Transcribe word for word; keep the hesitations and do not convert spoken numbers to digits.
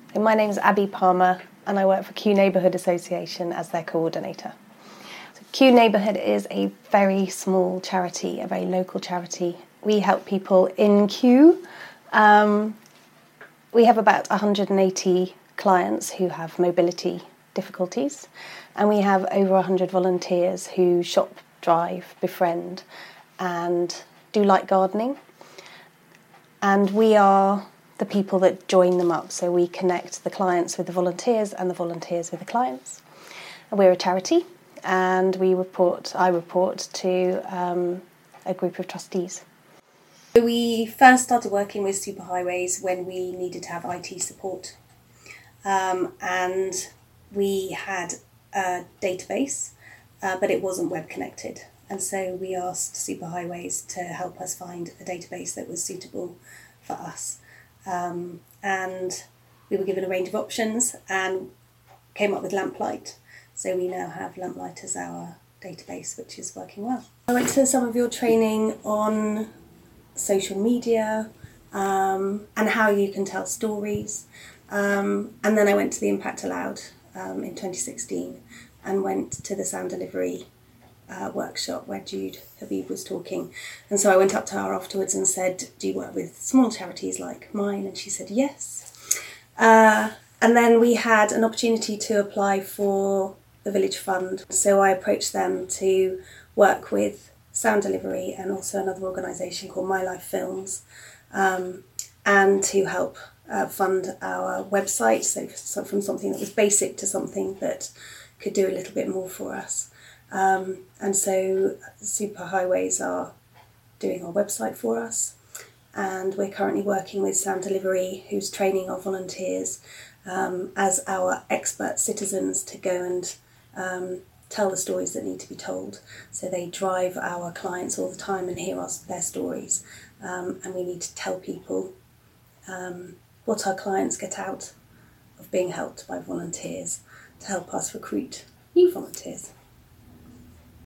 My name's Abby Palmer and I work for Kew Neighbourhood Association as their coordinator. So Kew Neighbourhood is a very small charity, a very local charity. We help people in Kew. Um, we have about one hundred eighty clients who have mobility difficulties, and we have over one hundred volunteers who shop, drive, befriend and do light gardening. And we are the people that join them up, so we connect the clients with the volunteers and the volunteers with the clients. We're a charity, and we report. I report to um, a group of trustees. We first started working with Superhighways when we needed to have I T support, um, and we had a database, uh, but it wasn't web connected, and so we asked Superhighways to help us find a database that was suitable for us. Um, and we were given a range of options and came up with Lamplight. So we now have Lamplight as our database, which is working well. I went to some of your training on social media um, and how you can tell stories. Um, and then I went to the Impact Aloud um, in twenty sixteen and went to the sound delivery Uh, workshop where Jude Habib was talking, and so I went up to her afterwards and said, do you work with small charities like mine? And she said yes. Uh, and then we had an opportunity to apply for the Village Fund, so I approached them to work with sound delivery and also another organisation called My Life Films, um, and to help uh, fund our website, so, so from something that was basic to something that could do a little bit more for us. Um, and so Superhighways are doing our website for us, and we're currently working with Sound Delivery, who's training our volunteers um, as our expert citizens to go and um, tell the stories that need to be told. So they drive our clients all the time and hear us, their stories, um, and we need to tell people um, what our clients get out of being helped by volunteers to help us recruit new volunteers.